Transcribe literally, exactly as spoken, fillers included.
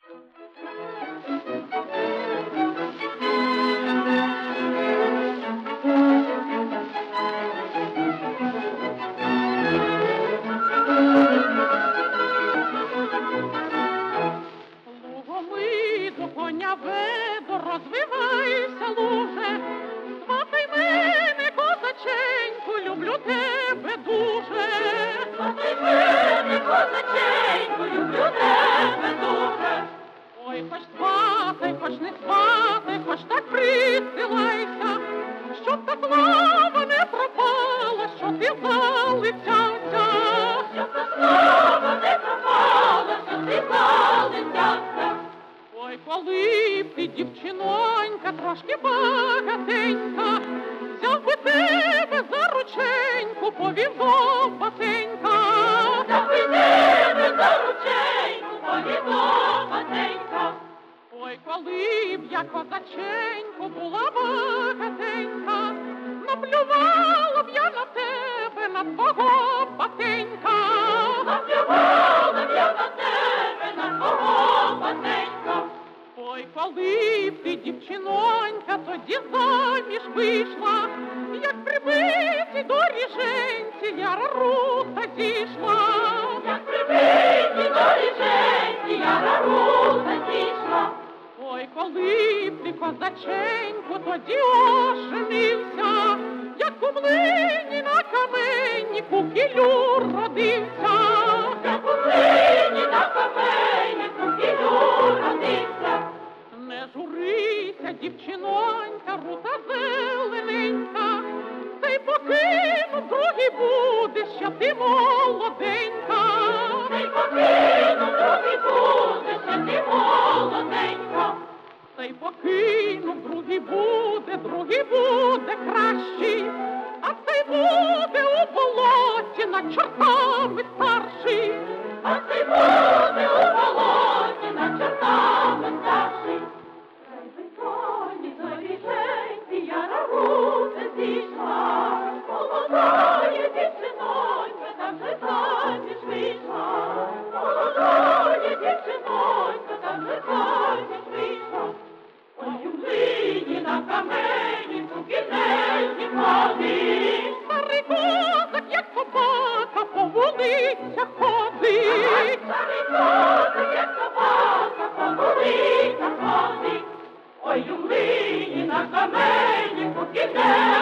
Лугомиду, коня веду, розвивайся, луже, сватай мене, козаченьку, люблю тебе дуже. Сватай мене, козаченьку, люблю тебе дуже. Ой, хоч сватай, хоч не сватай, хоч так присилайся, щоб та слава не пропала, що ти залицявся. Щоб та слава не пропала, що ти залицявся. Ой, коли б ти, дівчинонька, трошки багатенька, взяв би тебе за рученьку, повів до басенька. Взяв би тебе за рученьку, повів до басенька. Ой, коли б я, козаченьку, була багатенька, наплювала б я на тебе, на твого басенька. Наплювала б я на тебе, на твого басенька. Ой, коли б ти, дівчинонька, тоді заміж вийшла, як прибиті до ріженці яра рута зійшла. Як прибиті до ріженці яра рута зійшла. Ой, коли б ти, козаченьку, тоді оженився, як у млині на камені кукілю родився. Як у млині на камені кукілю родився. Не журися, дівчинонька, рута зелененька, цей покинув, другий буде, що ти молоденька. Цей покинув, другий буде, що ти молоденька. Цей покинув, другий буде, другий буде кращий, а цей буде у болоті над чортами старший. А цей буде у болоті над чортами старший. Край висоні до ріженці яра рута зійшла, молодая дівчинонька, там же заміж вийшла. Молодая дівчинонька, там же заміж вийшла. Ой, у млині на камені сукінельні ходить. Старий козак, як собака, по вулицях ходить. Старий козак, як собака, по вулицях ходить. Ой, у млині на камені сукінельні